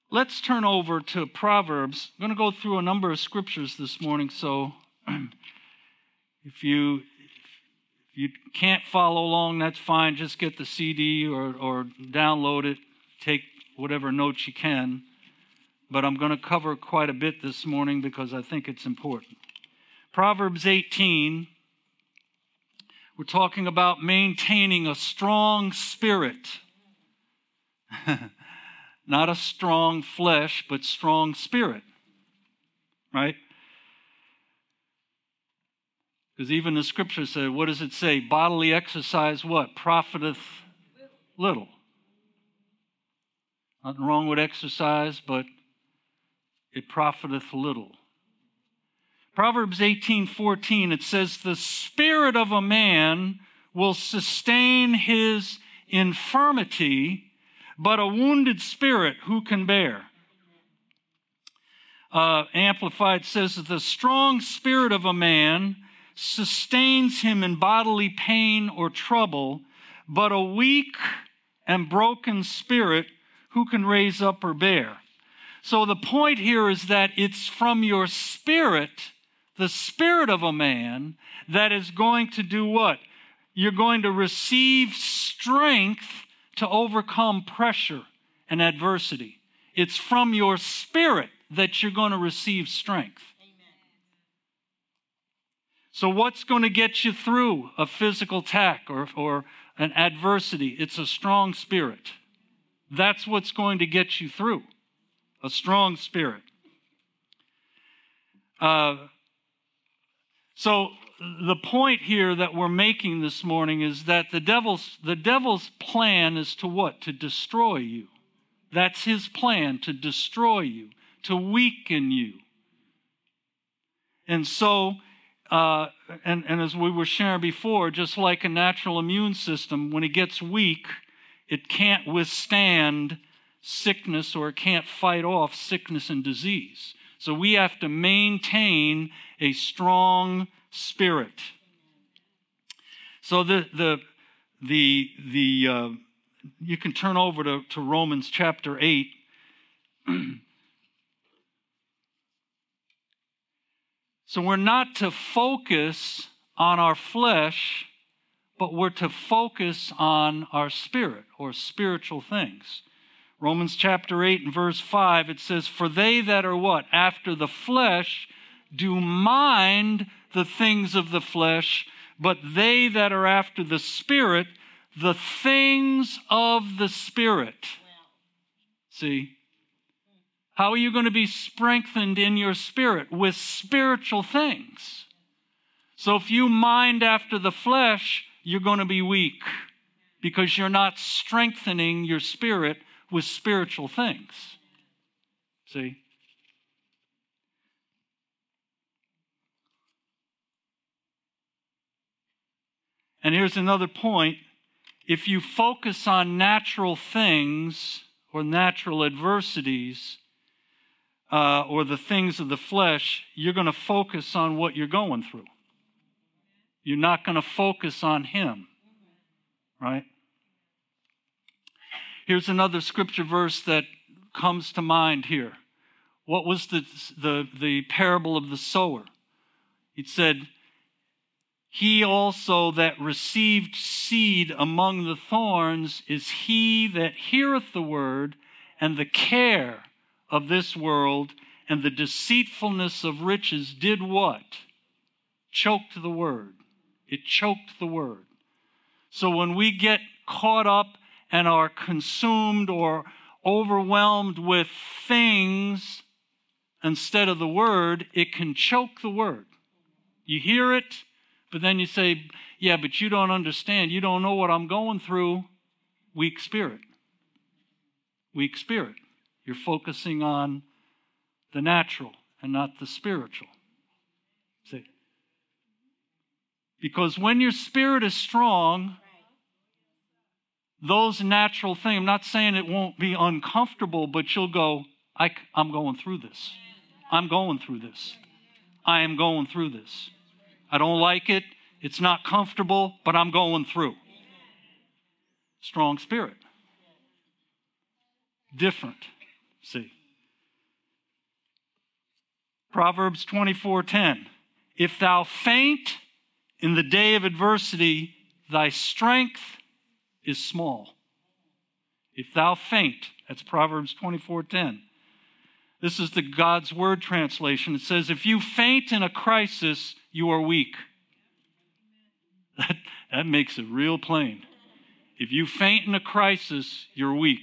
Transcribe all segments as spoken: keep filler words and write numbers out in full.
Let's turn over to Proverbs. I'm going to go through a number of scriptures this morning, so if you if you can't follow along, that's fine. Just get the C D or, or download it. Take whatever notes you can. But I'm going to cover quite a bit this morning because I think it's important. Proverbs eighteen, we're talking about maintaining a strong spirit. Not a strong flesh, but strong spirit. Right? Because even the scripture said, what does it say? Bodily exercise what? Profiteth little. Nothing wrong with exercise, but it profiteth little. Proverbs eighteen fourteen, it says, the spirit of a man will sustain his infirmity, but a wounded spirit who can bear? Uh, Amplified says that the strong spirit of a man sustains him in bodily pain or trouble, but a weak and broken spirit who can raise up or bear? So the point here is that it's from your spirit, the spirit of a man, that is going to do what? You're going to receive strength to overcome pressure and adversity. It's from your spirit that you're going to receive strength. Amen. So what's going to get you through a physical attack or, or an adversity? It's a strong spirit. That's what's going to get you through. A strong spirit. Uh, so the point here that we're making this morning is that the devil's the devil's plan is to what? To destroy you. That's his plan, to destroy you, to weaken you. And so, uh, and, and as we were sharing before, just like a natural immune system, when it gets weak, it can't withstand sickness or it can't fight off sickness and disease. So we have to maintain a strong spirit. So the the the the uh, you can turn over to, to Romans chapter eight. So we're not to focus on our flesh, but we're to focus on our spirit or spiritual things. Romans chapter eight and verse five, it says, for they that are what? After the flesh do mind the things of the flesh, but they that are after the Spirit, the things of the Spirit. See? How are you going to be strengthened in your spirit? With spiritual things. So if you mind after the flesh, you're going to be weak because you're not strengthening your spirit with spiritual things. See? And here's another point. If you focus on natural things or natural adversities uh, or the things of the flesh, you're going to focus on what you're going through. You're not going to focus on Him. Right? Here's another scripture verse that comes to mind here. What was the, the, the parable of the sower? It said, he also that received seed among the thorns is he that heareth the word, and the care of this world and the deceitfulness of riches did what? Choked the word. It choked the word. So when we get caught up and are consumed or overwhelmed with things instead of the word, it can choke the word. You hear it, but then you say, yeah, but you don't understand. You don't know what I'm going through. Weak spirit. Weak spirit. You're focusing on the natural and not the spiritual. See? Because when your spirit is strong, those natural things, I'm not saying it won't be uncomfortable, but you'll go, I, I'm going through this. I'm going through this. I am going through this. I don't like it. It's not comfortable, but I'm going through. Strong spirit. Different. See. Proverbs twenty-four ten. If thou faint in the day of adversity, thy strength is small. If thou faint, that's Proverbs twenty-four ten. This is the God's Word translation. It says, if you faint in a crisis, you are weak. That, that makes it real plain. If you faint in a crisis, you're weak.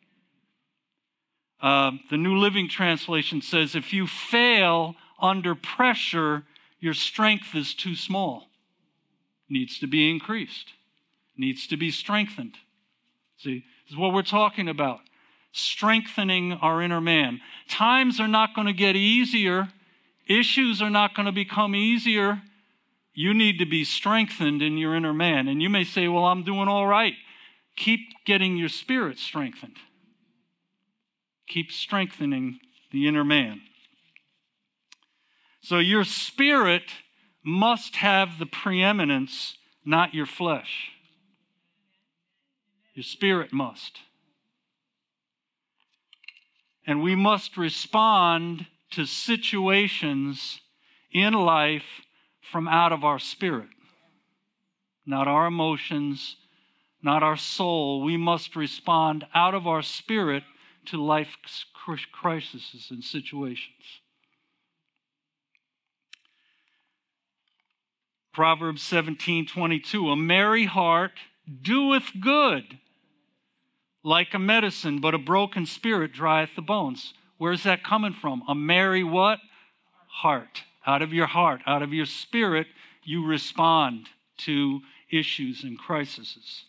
Uh, the New Living Translation says, if you fail under pressure, your strength is too small. Needs to be increased. Needs to be strengthened. See, this is what we're talking about. Strengthening our inner man. Times are not going to get easier. Issues are not going to become easier. You need to be strengthened in your inner man. And you may say, well, I'm doing all right. Keep getting your spirit strengthened. Keep strengthening the inner man. So your spirit must have the preeminence, not your flesh. Your spirit must. And we must respond to situations in life from out of our spirit. Not our emotions, not our soul. We must respond out of our spirit to life's crises and situations. Proverbs seventeen twenty-two, a merry heart doeth good like a medicine, but a broken spirit drieth the bones. Where's that coming from? A merry what? Heart. Out of your heart, out of your spirit, you respond to issues and crises.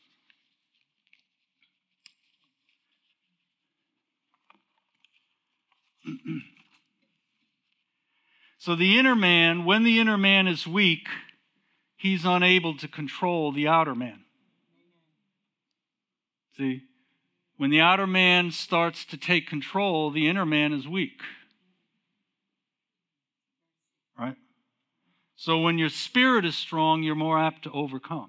So the inner man, when the inner man is weak, he's unable to control the outer man. See, when the outer man starts to take control, the inner man is weak. Right? So when your spirit is strong, you're more apt to overcome.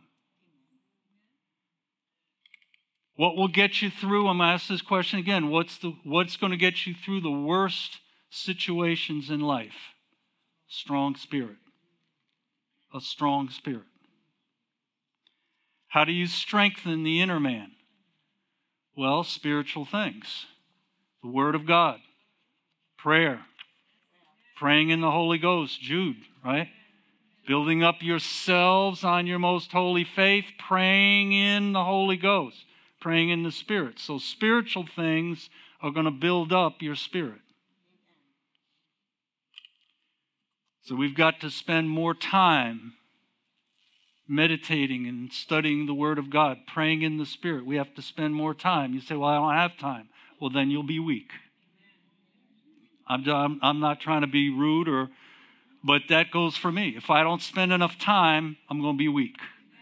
What will get you through? I'm going to ask this question again. What's the what's going to get you through the worst situations in life? Strong spirit. A strong spirit. How do you strengthen the inner man? Well, spiritual things. The Word of God. Prayer. Praying in the Holy Ghost. Jude, right? Building up yourselves on your most holy faith. Praying in the Holy Ghost. Praying in the Spirit. So spiritual things are going to build up your spirit. So we've got to spend more time meditating and studying the Word of God, praying in the Spirit. We have to spend more time. You say, well, I don't have time. Well, then you'll be weak. I'm, I'm, I'm not trying to be rude, or, but that goes for me. If I don't spend enough time, I'm going to be weak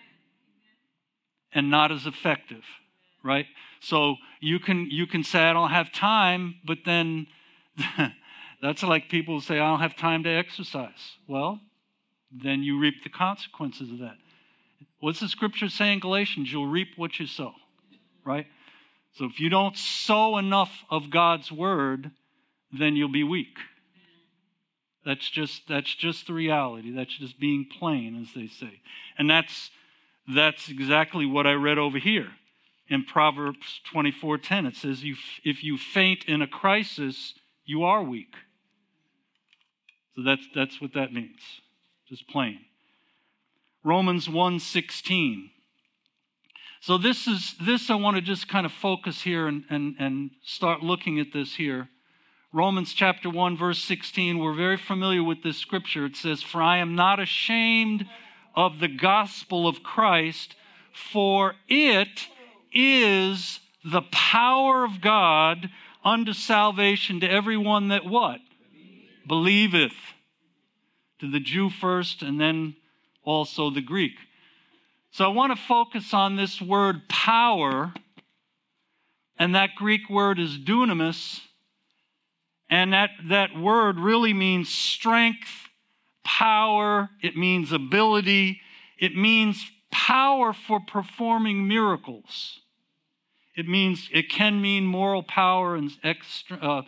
and not as effective, right? So you can, you can say, I don't have time, but then that's like people say, I don't have time to exercise. Well, then you reap the consequences of that. What's the scripture say in Galatians? You'll reap what you sow, right? So if you don't sow enough of God's word, then you'll be weak. That's just that's just the reality. That's just being plain, as they say. And that's that's exactly what I read over here in Proverbs twenty-four ten. It says, "You if you faint in a crisis, you are weak." So that's that's what that means. Just plain. Romans one sixteen. So this is this I want to just kind of focus here and, and, and start looking at this here. Romans chapter one, verse sixteen, we're very familiar with this scripture. It says, "For I am not ashamed of the gospel of Christ, for it is the power of God unto salvation to everyone that" what? Believeth. To the Jew first, and then also the Greek. So I want to focus on this word power, and that Greek word is dunamis, and that, that word really means strength, power, it means ability, it means power for performing miracles. It means, it can mean moral power and extra, uh,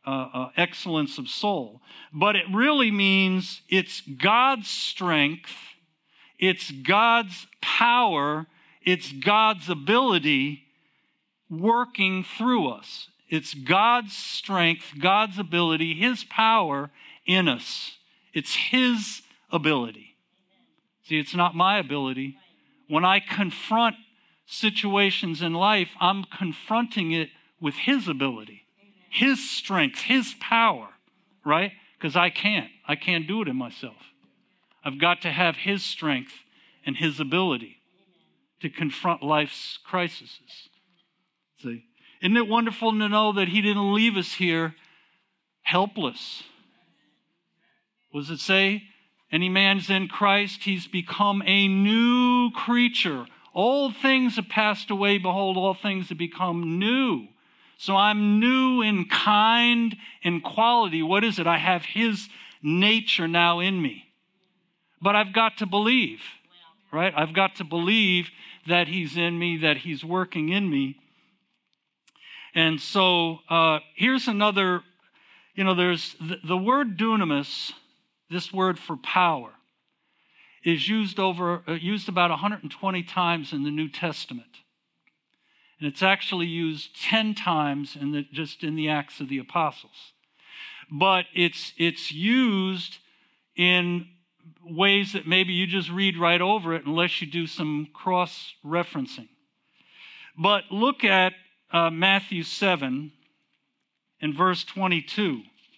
uh, uh, excellence of soul. But it really means it's God's strength, it's God's power, it's God's ability working through us. It's God's strength, God's ability, His power in us. It's His ability. See, it's not my ability. When I confront situations in life, I'm confronting it with His ability, His strength, His power, right? Because I can't. I can't do it in myself. I've got to have His strength and His ability to confront life's crises. See? Isn't it wonderful to know that He didn't leave us here helpless? What does it say? Any man's in Christ, he's become a new creature. Old things have passed away. Behold, all things have become new. So I'm new in kind and quality. What is it? I have His nature now in me. But I've got to believe, right? I've got to believe that He's in me, that He's working in me. And so uh, here's another, you know, there's the, the word dunamis, this word for power, is used over uh, used about one hundred twenty times in the New Testament. And it's actually used ten times in the, just in the Acts of the Apostles. But it's it's used in ways that maybe you just read right over it unless you do some cross-referencing. But look at uh, Matthew seven and verse twenty-two.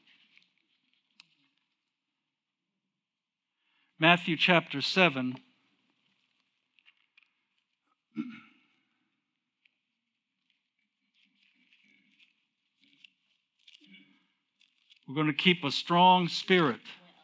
Matthew chapter seven. We're going to keep a strong spirit.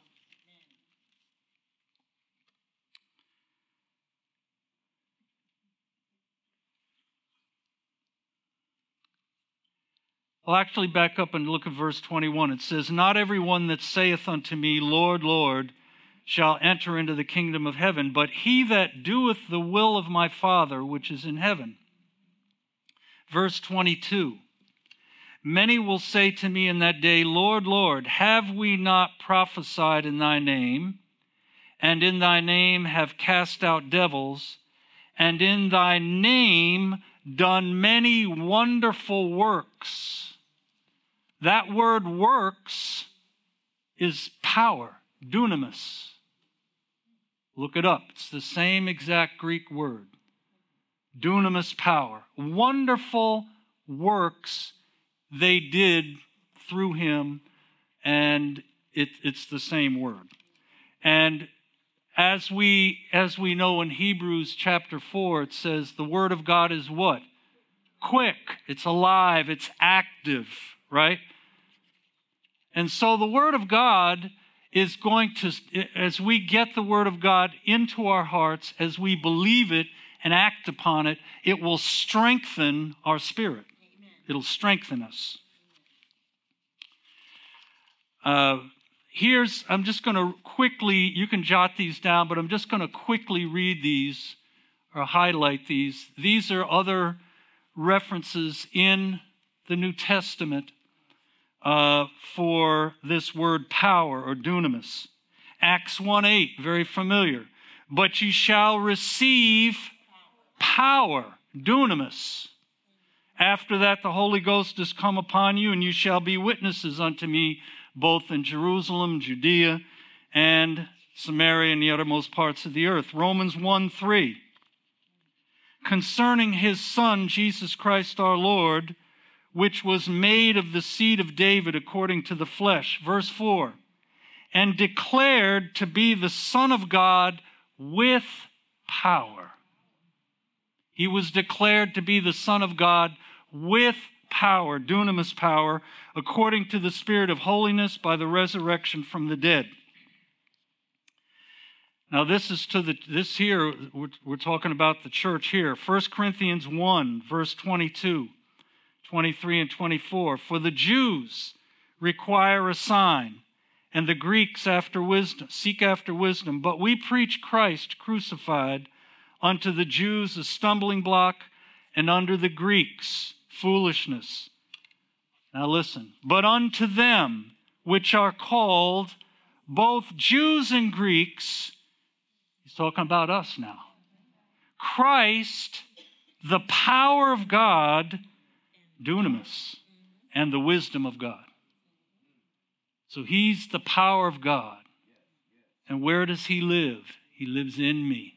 I'll actually back up and look at verse twenty-one. It says, "Not everyone that saith unto me, Lord, Lord, shall enter into the kingdom of heaven, but he that doeth the will of my Father which is in heaven." Verse twenty-two, "Many will say to me in that day, Lord, Lord, have we not prophesied in thy name, and in thy name have cast out devils, and in thy name done many wonderful works?" That word works is power, dunamis. Look it up. It's the same exact Greek word. Dunamis, power. Wonderful works they did through Him, and it, it's the same word. And as we as we know in Hebrews chapter four, it says the Word of God is what? Quick. It's alive. It's active, right? And so the Word of God is going to, as we get the Word of God into our hearts, as we believe it and act upon it, it will strengthen our spirit. Amen. It'll strengthen us. Uh, here's, I'm just going to quickly, you can jot these down, but I'm just going to quickly read these or highlight these. These are other references in the New Testament uh, for this word power or dunamis. Acts one eight, very familiar. "But ye shall receive power," dunamis. "After that the Holy Ghost is come upon you, and you shall be witnesses unto me both in Jerusalem, Judea, and Samaria, and the uttermost parts of the earth." Romans one three. "Concerning His Son, Jesus Christ our Lord, which was made of the seed of David according to the flesh." Verse four. "And declared to be the Son of God with power." He was declared to be the Son of God with power, dunamis power, according to the Spirit of holiness by the resurrection from the dead. Now this is to the, this here, we're, we're talking about the church here. First Corinthians one, verse twenty-two, twenty-three, and twenty-four. "For the Jews require a sign, and the Greeks after wisdom, seek after wisdom. But we preach Christ crucified, unto the Jews a stumbling block, and unto the Greeks foolishness, Now listen. But unto them which are called, both Jews and Greeks, he's talking about us now, Christ, the power of God, dunamis, and the wisdom of God. So he's the power of God. And where does he live? He lives in me.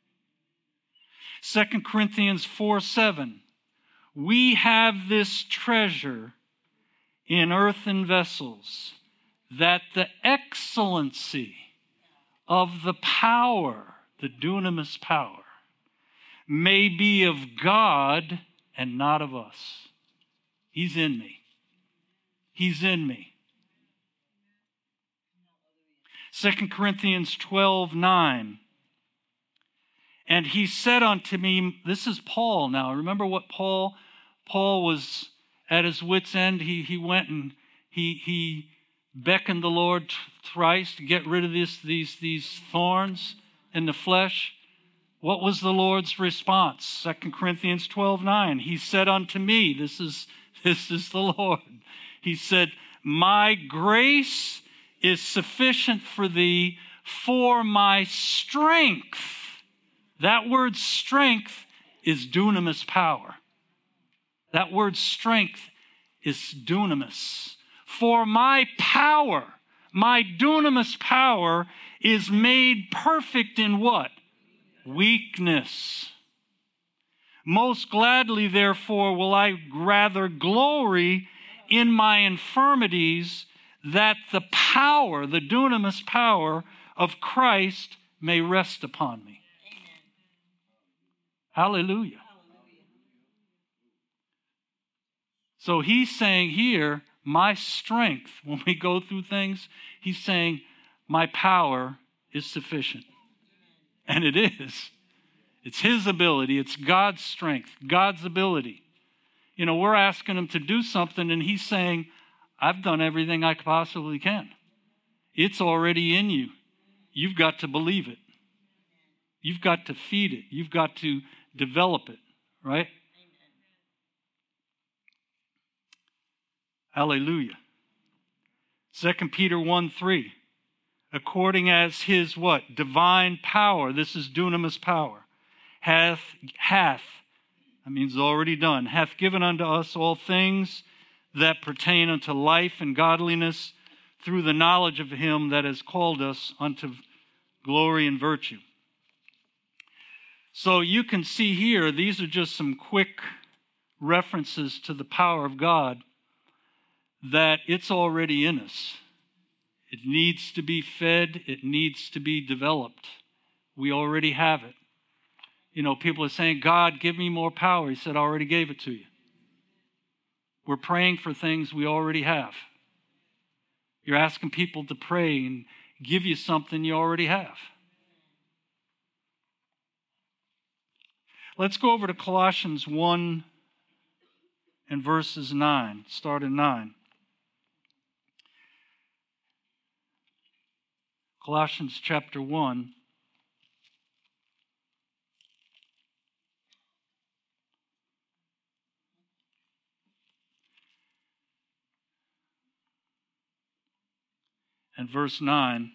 Second Corinthians four seven. We have this treasure in earthen vessels, that the excellency of the power, the dunamis power, may be of God and not of us. He's in me. He's in me. Second Corinthians twelve nine. And he said unto me, this is Paul now. Remember what Paul, Paul was at his wit's end. He, he went and he, he beckoned the Lord thrice to get rid of this, these, these thorns in the flesh. What was the Lord's response? Second Corinthians twelve nine. He said unto me, this is, this is the Lord. He said, my grace is sufficient for thee, for my strength. That word strength is dunamis power. That word strength is dunamis. For my power, my dunamis power is made perfect in what? Weakness. Most gladly, therefore, will I rather glory in my infirmities, that the power, the dunamis power of Christ may rest upon me. Hallelujah. So he's saying here, my strength, when we go through things, he's saying, my power is sufficient. And it is. It's his ability. It's God's strength, God's ability. You know, we're asking him to do something, and he's saying, I've done everything I possibly can. It's already in you. You've got to believe it. You've got to feed it. You've got to develop it, right? Hallelujah. Second Peter one three. According as his what? Divine power, this is dunamis power, hath, hath, that means already done, hath given unto us all things that pertain unto life and godliness through the knowledge of him that has called us unto glory and virtue. So you can see here, these are just some quick references to the power of God, that it's already in us. It needs to be fed. It needs to be developed. We already have it. You know, people are saying, God, give me more power. He said, I already gave it to you. We're praying for things we already have. You're asking people to pray and give you something you already have. Let's go over to Colossians one and verses nine. Start in nine. Colossians chapter one. And verse nine.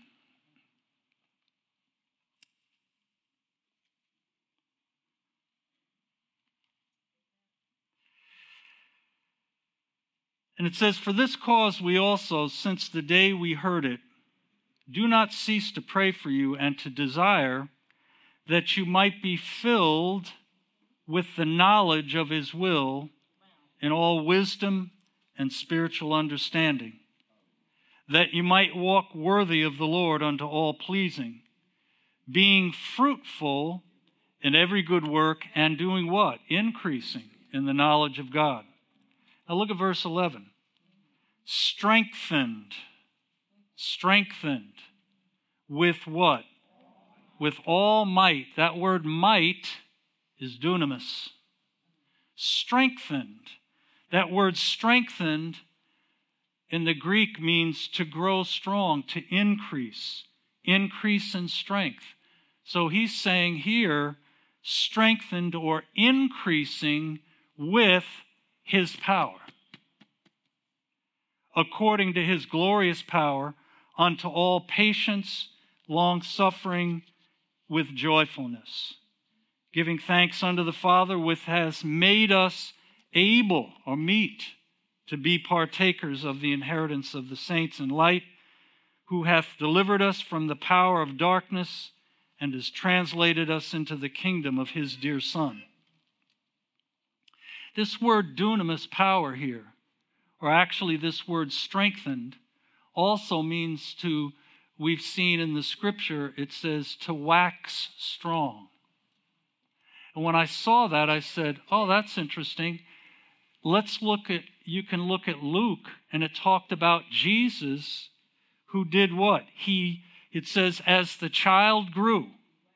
And it says, for this cause we also, since the day we heard it, do not cease to pray for you and to desire that you might be filled with the knowledge of his will in all wisdom and spiritual understanding, that you might walk worthy of the Lord unto all pleasing, being fruitful in every good work and doing what? Increasing in the knowledge of God. Now look at verse eleven. Strengthened. Strengthened. With what? With all might. That word might is dunamis. Strengthened. That word strengthened in the Greek means to grow strong, to increase. Increase in strength. So he's saying here, strengthened or increasing with his power. according to his glorious power, unto all patience, long-suffering, with joyfulness, giving thanks unto the Father, which has made us able, or meet, to be partakers of the inheritance of the saints in light, who hath delivered us from the power of darkness and has translated us into the kingdom of his dear Son. This word dunamis, power here, or actually this word strengthened, also means to, we've seen in the scripture, it says to wax strong. And when I saw that, I said, oh, that's interesting. Let's look at, you can look at Luke, and it talked about Jesus, who did what? He, it says, as the child grew.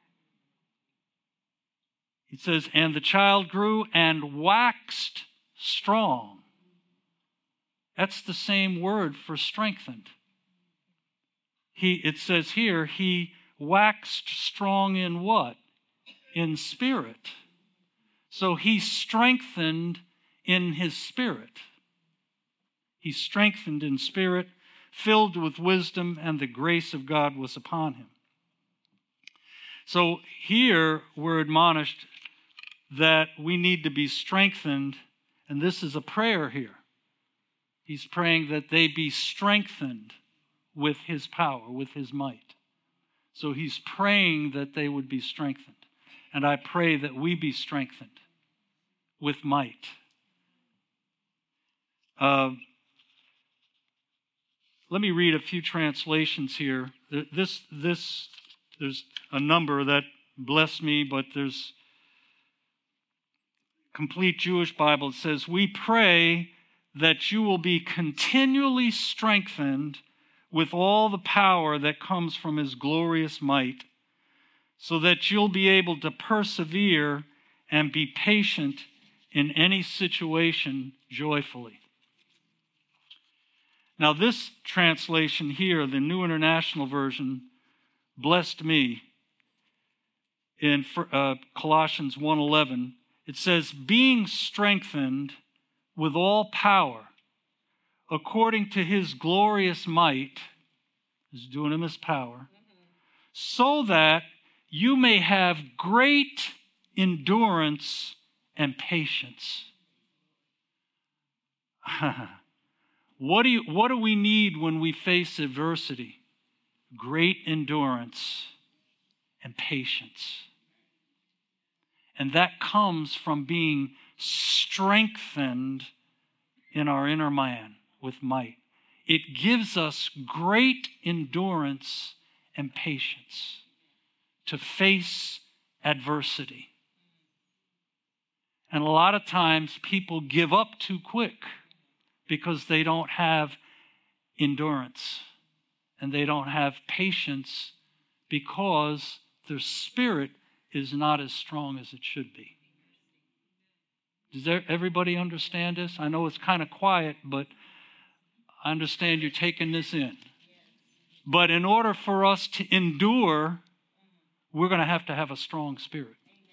It says, and the child grew and waxed strong. That's the same word for strengthened. He, it says here, he waxed strong in what? In spirit. So he strengthened in his spirit. He strengthened in spirit, filled with wisdom, and the grace of God was upon him. So here we're admonished that we need to be strengthened, and this is a prayer here. He's praying that they be strengthened with his power, with his might. So he's praying that they would be strengthened. And I pray that we be strengthened with might. Uh, let me read a few translations here. This, this, there's a number that bless me, but there's Complete Jewish Bible. It says, we pray that you will be continually strengthened with all the power that comes from his glorious might, so that you'll be able to persevere and be patient in any situation joyfully. Now, this translation here, the New International Version, blessed me. In uh, Colossians one eleven, it says, being strengthened with all power, according to his glorious might, his dunamis power, so that you may have great endurance and patience. What do you, what do we need when we face adversity? Great endurance and patience. And that comes from being strengthened in our inner man with might. It gives us great endurance and patience to face adversity. And a lot of times people give up too quick because they don't have endurance and they don't have patience because their spirit is not as strong as it should be. Does there, everybody understand this? I know it's kind of quiet, but I understand you're taking this in. But in order for us to endure, we're going to have to have a strong spirit.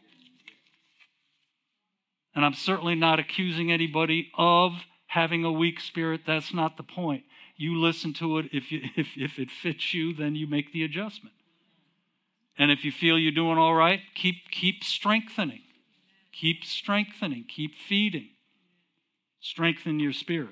And I'm certainly not accusing anybody of having a weak spirit. That's not the point. You listen to it. If, you, if, if it fits you, then you make the adjustment. And if you feel you're doing all right, keep, keep strengthening. Keep strengthening. Keep feeding. Strengthen your spirit.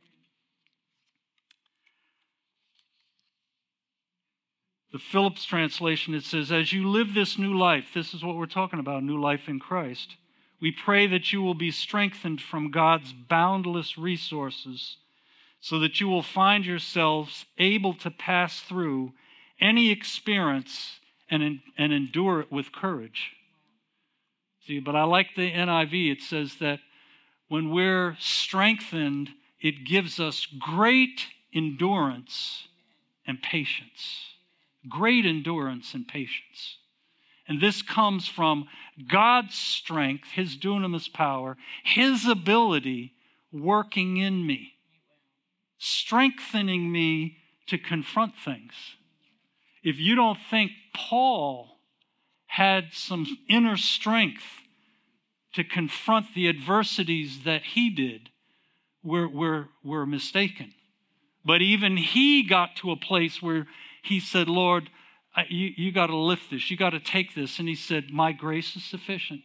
The Phillips translation, it says, as you live this new life, this is what we're talking about, new life in Christ, we pray that you will be strengthened from God's boundless resources so that you will find yourselves able to pass through any experience and, and endure it with courage. See, but I like the N I V. It says that when we're strengthened, it gives us great endurance and patience. Great endurance and patience. And this comes from God's strength, his dunamis power, his ability working in me, strengthening me to confront things. If you don't think Paul had some inner strength to confront the adversities that he did, we're, we're, we're mistaken. But even he got to a place where he said, Lord, I, you, you got to lift this. You got to take this. And he said, my grace is sufficient.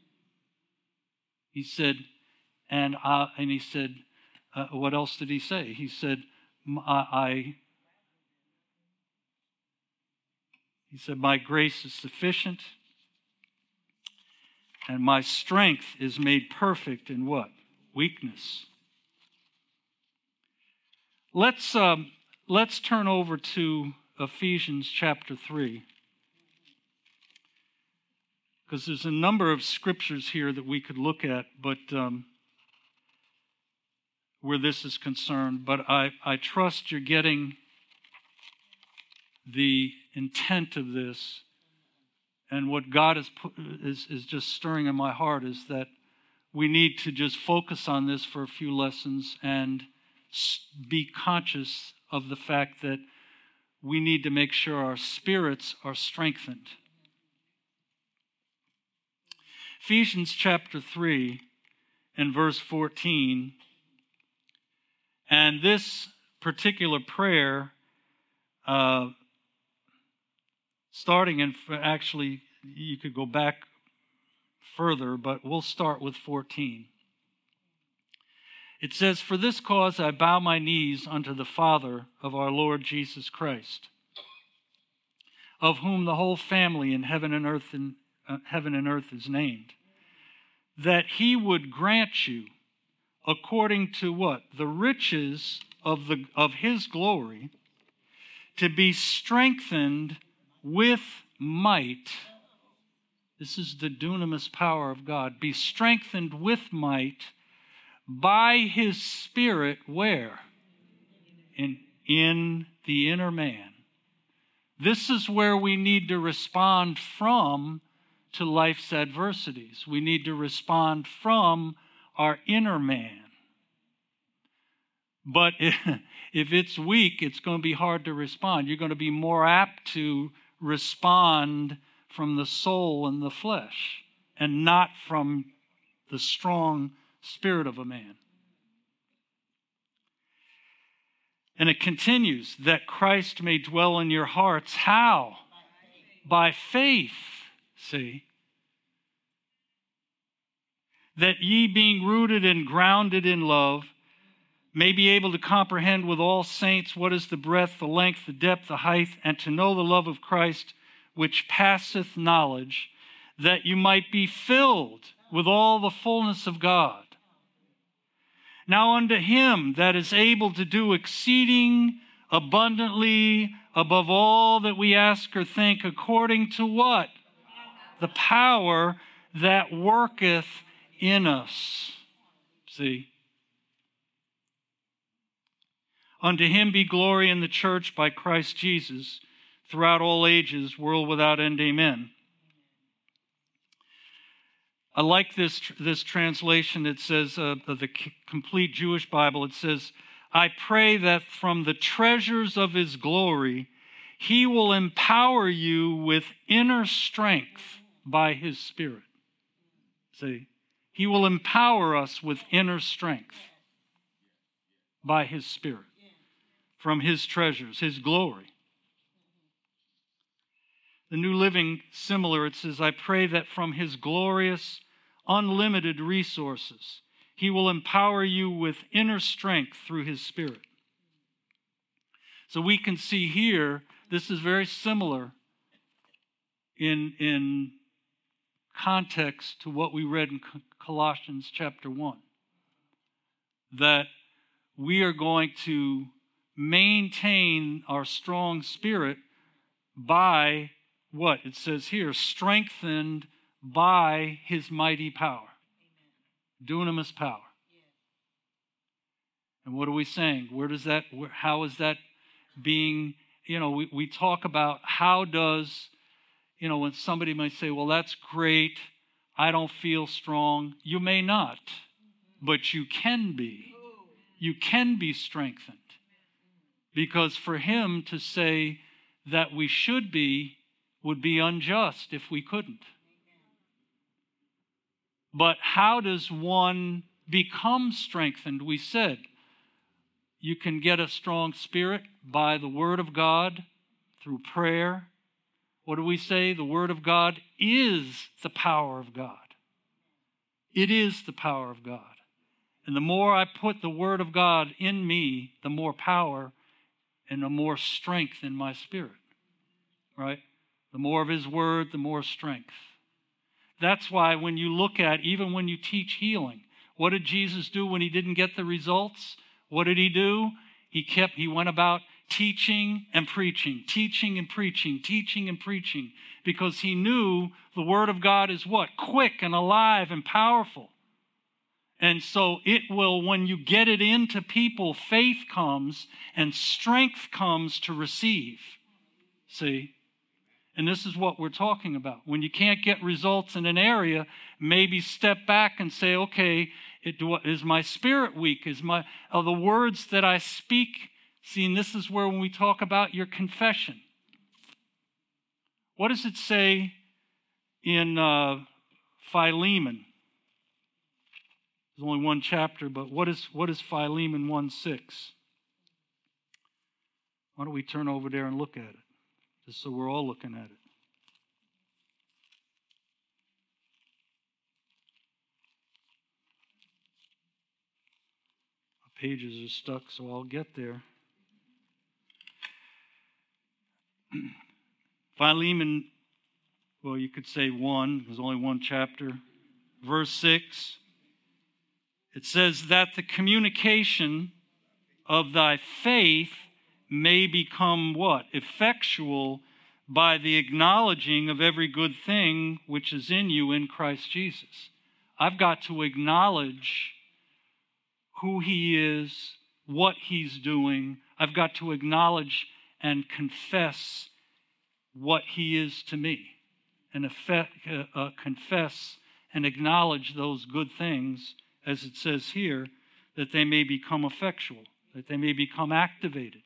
He said, and I, and he said, uh, what else did he say? He said, I, I, he said, my grace is sufficient, and my strength is made perfect in what? Weakness. Let's um, let's turn over to Ephesians chapter three, because there's a number of scriptures here that we could look at, but um, where this is concerned. But I, I trust you're getting the intent of this, and what God is, put, is is just stirring in my heart is that we need to just focus on this for a few lessons and be conscious of the fact that we need to make sure our spirits are strengthened. Ephesians chapter three and verse fourteen, and this particular prayer, uh, starting in, actually, you could go back further, but we'll start with fourteen. It says, for this cause I bow my knees unto the Father of our Lord Jesus Christ, of whom the whole family in heaven and earth and uh, heaven and earth is named, that he would grant you, according to what? The riches of the of his glory, to be strengthened with might. This is the dunamis power of God. Be strengthened with might by his Spirit, where? In, in the inner man. This is where we need to respond from to life's adversities. We need to respond from our inner man. But if, if it's weak, it's going to be hard to respond. You're going to be more apt to respond from the soul and the flesh, and not from the strong spirit of a man. And it continues, that Christ may dwell in your hearts. How? By faith. See? That ye being rooted and grounded in love, may be able to comprehend with all saints what is the breadth, the length, the depth, the height, and to know the love of Christ, which passeth knowledge, that you might be filled with all the fullness of God. Now unto him that is able to do exceeding abundantly above all that we ask or think, according to what? The power that worketh in us. See? Unto him be glory in the church by Christ Jesus throughout all ages, world without end. Amen. I like this, this translation. It says, uh, the complete Jewish Bible, it says, I pray that from the treasures of his glory, he will empower you with inner strength by his Spirit. See? He will empower us with inner strength by his Spirit from his treasures, his glory. The New Living, similar, it says, I pray that from his glorious, unlimited resources, he will empower you with inner strength through his Spirit. So we can see here, this is very similar in, in context to what we read in Colossians chapter one, that we are going to maintain our strong spirit by what? It says here, strengthened by his mighty power. Amen. Dunamis power. Yes. And what are we saying? Where does that, where, how is that being, you know, we, we talk about how does, you know, when somebody might say, well, that's great, I don't feel strong. You may not, mm-hmm. but you can be. You can be strengthened. Because for him to say that we should be would be unjust if we couldn't. But how does one become strengthened? We said, you can get a strong spirit by the Word of God, through prayer. What do we say? The Word of God is the power of God. It is the power of God. And the more I put the Word of God in me, the more power and the more strength in my spirit. Right? The more of His Word, the more strength. That's why when you look at, even when you teach healing, what did Jesus do when He didn't get the results? What did He do? He kept, He went about teaching and preaching, teaching and preaching, teaching and preaching, because He knew the Word of God is what? Quick and alive and powerful. And so it will, when you get it into people, faith comes and strength comes to receive. See? And this is what we're talking about. When you can't get results in an area, maybe step back and say, okay, it, do, is my spirit weak? Is my, are the words that I speak? See, and this is where when we talk about your confession. What does it say in uh, Philemon? There's only one chapter, but what is, what is Philemon one six? Why don't we turn over there and look at it? Just so we're all looking at it. My pages are stuck, so I'll get there. Philemon, well, you could say one. There's only one chapter. Verse six. It says that the communication of thy faith may become what? Effectual by the acknowledging of every good thing which is in you in Christ Jesus. I've got to acknowledge who He is, what He's doing. I've got to acknowledge and confess what He is to me. And effect, uh, uh, confess and acknowledge those good things, as it says here, that they may become effectual, that they may become activated.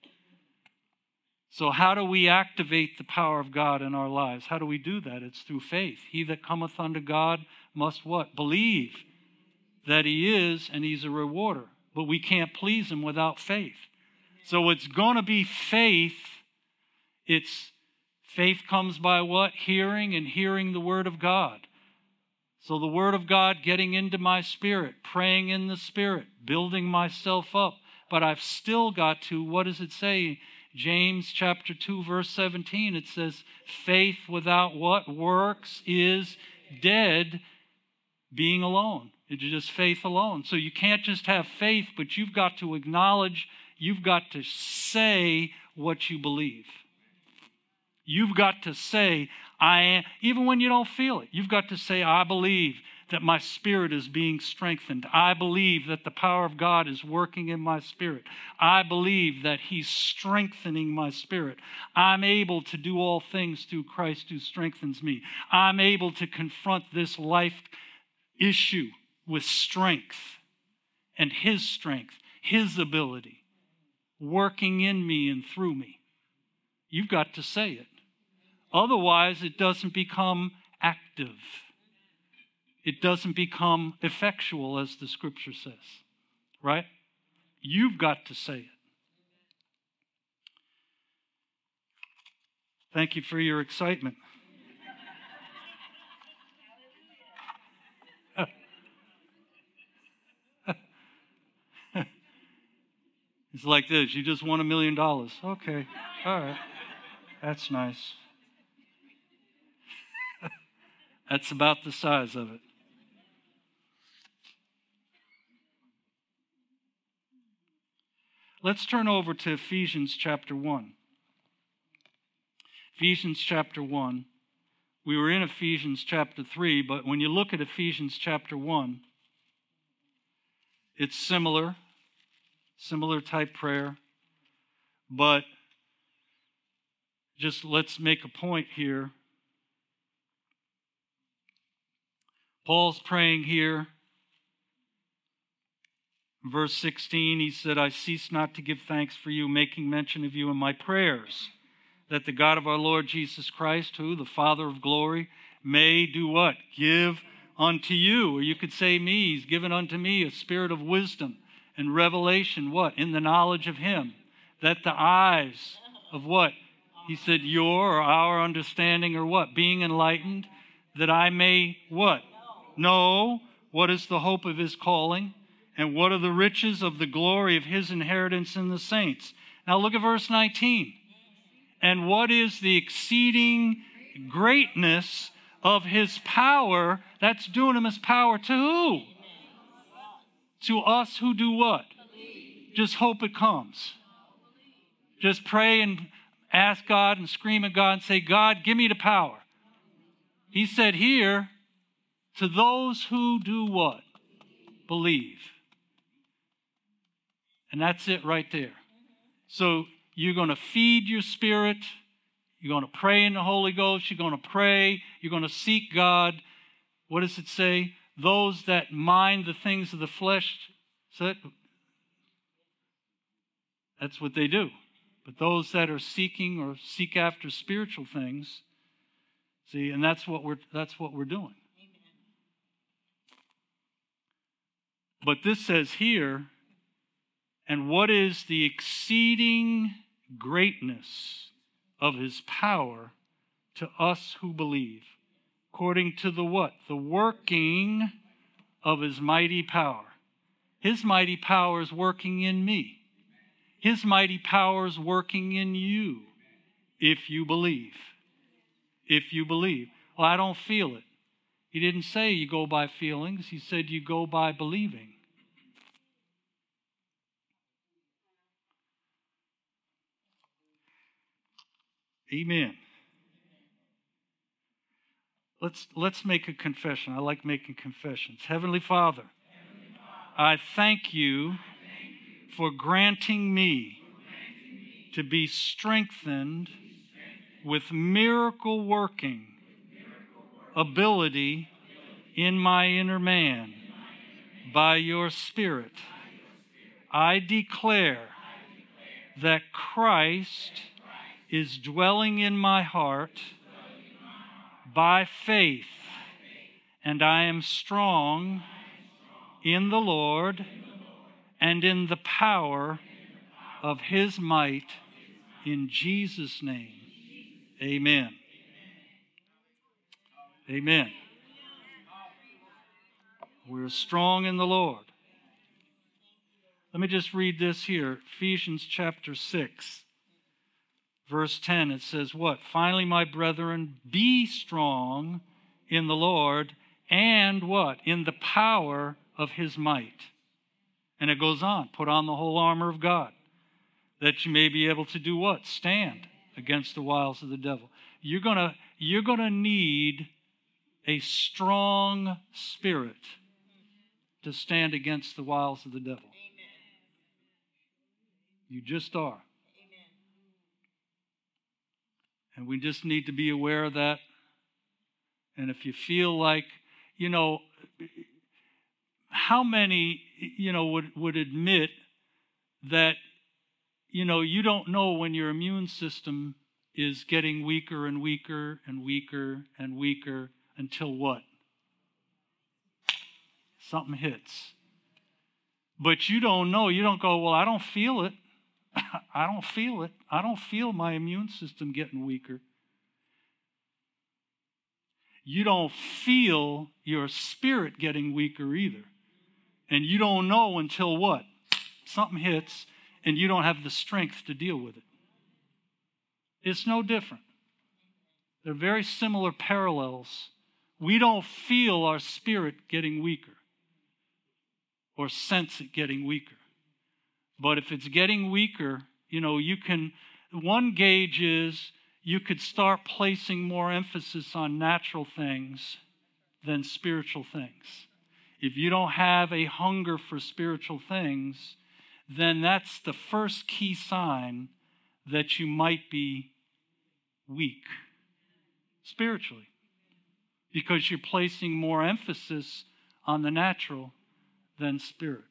So how do we activate the power of God in our lives? How do we do that? It's through faith. He that cometh unto God must what? Believe that He is, and He's a rewarder. But we can't please Him without faith. So it's going to be faith. It's faith comes by what? Hearing, and hearing the Word of God. So the Word of God getting into my spirit, praying in the Spirit, building myself up. But I've still got to, what does it say? James chapter two, verse seventeen, it says, faith without what? Works is dead, being alone. It's just faith alone. So you can't just have faith, but you've got to acknowledge, you've got to say what you believe. You've got to say, I am, even when you don't feel it, you've got to say, I believe that my spirit is being strengthened. I believe that the power of God is working in my spirit. I believe that He's strengthening my spirit. I'm able to do all things through Christ who strengthens me. I'm able to confront this life issue with strength, and His strength, His ability, working in me and through me. You've got to say it. Otherwise, it doesn't become active. It doesn't become effectual, as the Scripture says. Right? You've got to say it. Thank you for your excitement. It's like this. You just won a million dollars. Okay. All right. That's nice. That's about the size of it. Let's turn over to Ephesians chapter one. Ephesians chapter one. We were in Ephesians chapter three, but when you look at Ephesians chapter one, it's similar, similar type prayer, but just let's make a point here. Paul's praying here. Verse sixteen, he said, I cease not to give thanks for you, making mention of you in my prayers, that the God of our Lord Jesus Christ, who, the Father of glory, may do what? Give unto you, or you could say me, He's given unto me a spirit of wisdom And revelation, what? In the knowledge of him. That the eyes of what? He said, your or our understanding or what? Being enlightened, that I may what? Know what is the hope of his calling, and what are the riches of the glory of his inheritance in the saints. Now look at verse nineteen. And what is the exceeding greatness of his power? That's dunamis power to who? To us who do what? Just hope it comes. Just pray and ask God and scream at God and say, God, give me the power. He said here, to those who do what? Believe. And that's it right there. So you're going to feed your spirit. You're going to pray in the Holy Ghost. You're going to pray. You're going to seek God. What does it say? Those that mind the things of the flesh, that's what they do. But those that are seeking or seek after spiritual things, see, and that's what we're that's what we're doing. But this says here, and what is the exceeding greatness of his power to us who believe, according to the what? The working of his mighty power. His mighty power is working in me. His mighty power is working in you, if you believe. If you believe. Well, I don't feel it. He didn't say you go by feelings. He said you go by believing. Amen. Let's, let's make a confession. I like making confessions. Heavenly Father, Heavenly Father I thank you for granting me to be strengthened with miracle working ability in my inner man by your Spirit. I declare that Christ is dwelling in my heart by faith, and I am strong in the Lord and in the power of his might, in Jesus' name. Amen. Amen. We're strong in the Lord. Let me just read this here. Ephesians chapter six, verse ten. It says what? Finally, my brethren, be strong in the Lord and what? In the power of his might. And it goes on, put on the whole armor of God, that you may be able to do what? Stand against the wiles of the devil. You're gonna, you're gonna need a strong spirit to stand against the wiles of the devil. Amen. You just are. Amen. And we just need to be aware of that. And if you feel like, you know, how many, you know, would, would admit that, you know, you don't know when your immune system is getting weaker and weaker and weaker and weaker until what? Something hits. But you don't know. You don't go, well, I don't feel it. I don't feel it. I don't feel my immune system getting weaker. You don't feel your spirit getting weaker either. And you don't know until what? Something hits and you don't have the strength to deal with it. It's no different. They're very similar parallels. We don't feel our spirit getting weaker or sense it getting weaker. But if it's getting weaker, you know, you can, one gauge is you could start placing more emphasis on natural things than spiritual things. If you don't have a hunger for spiritual things, then that's the first key sign that you might be weak spiritually, because you're placing more emphasis on the natural than spirit.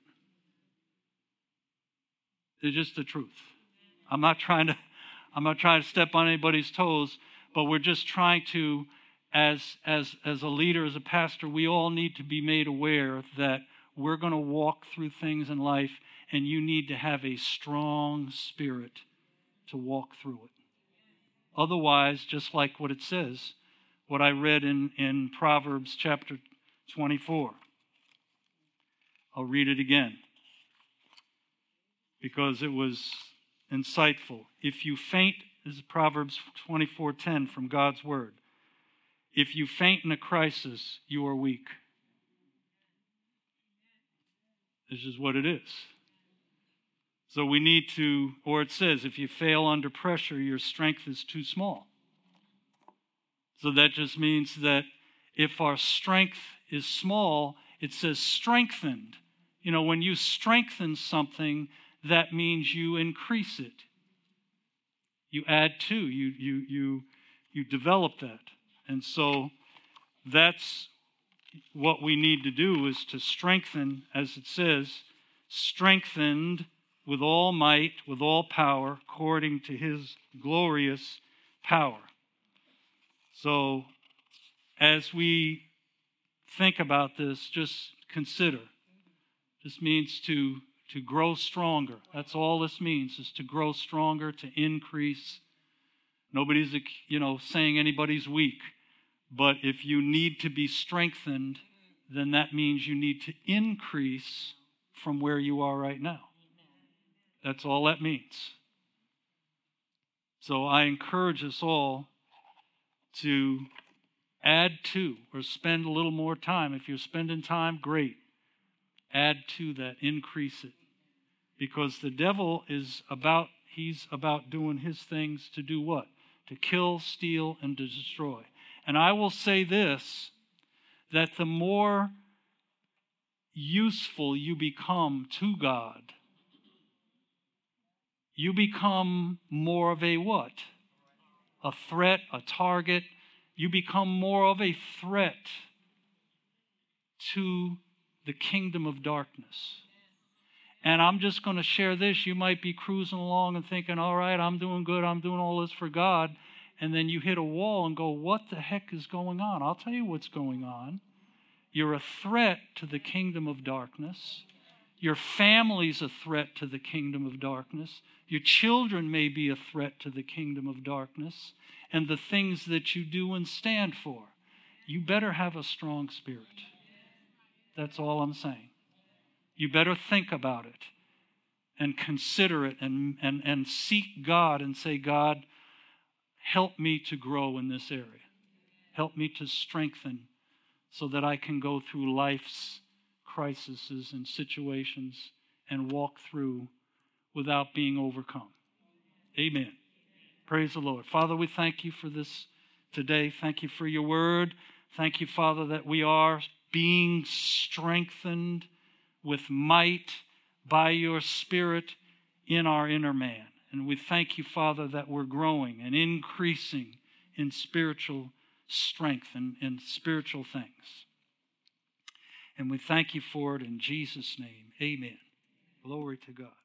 It's just the truth. I'm not trying to, I'm not trying to step on anybody's toes, but we're just trying to, as, as, as a leader, as a pastor, we all need to be made aware that we're going to walk through things in life, and you need to have a strong spirit to walk through it. Otherwise, just like what it says, what I read in, in Proverbs chapter twenty-four. I'll read it again because it was insightful. If you faint, this is Proverbs twenty-four ten from God's word. If you faint in a crisis, you are weak. This is what it is. So we need to, or it says, if you fail under pressure, your strength is too small. So that just means that if our strength is small, it says strengthened. You know, when you strengthen something, that means you increase it. You add to, you you you you develop that. And so that's what we need to do, is to strengthen, as it says, strengthened with all might, with all power, according to his glorious power. So as we think about this, just consider. This means to, to grow stronger. That's all this means, is to grow stronger, to increase. Nobody's, you know, saying anybody's weak. But if you need to be strengthened, then that means you need to increase from where you are right now. That's all that means. So I encourage us all to add to, or spend a little more time. If you're spending time, great. Add to that, increase it. Because the devil is about, he's about doing his things to do what? To kill, steal, and to destroy. And I will say this, that the more useful you become to God, you become more of a what? A threat, a target. You become more of a threat to the kingdom of darkness. And I'm just going to share this. You might be cruising along and thinking, all right, I'm doing good. I'm doing all this for God. And then you hit a wall and go, what the heck is going on? I'll tell you what's going on. You're a threat to the kingdom of darkness. Your family's a threat to the kingdom of darkness. Your children may be a threat to the kingdom of darkness and the things that you do and stand for. You better have a strong spirit. That's all I'm saying. You better think about it and consider it and, and, and seek God and say, God, help me to grow in this area. Help me to strengthen so that I can go through life's crises and situations and walk through without being overcome. Amen. Praise the Lord. Father, we thank you for this today. Thank you for your word. Thank you, Father, that we are being strengthened with might by your Spirit in our inner man. And we thank you, Father, that we're growing and increasing in spiritual strength and, and spiritual things. And we thank you for it in Jesus' name. Amen. Glory to God.